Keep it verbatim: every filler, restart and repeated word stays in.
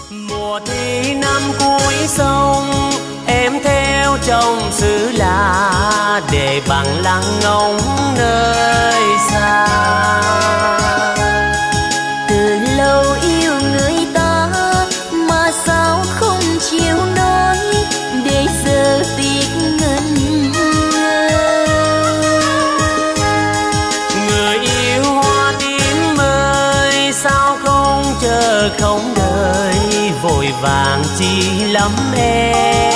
Mùa thi năm cuối sông, em theo chồng xứ lạ để bằng lăng ngóng nơi xa. Từ lâu yêu người ta mà sao không chịu nói, để giờ tiếc ngần ngơ. Người yêu hoa tím ơi, sao không chờ không đợi, vội vàng chi lắm em.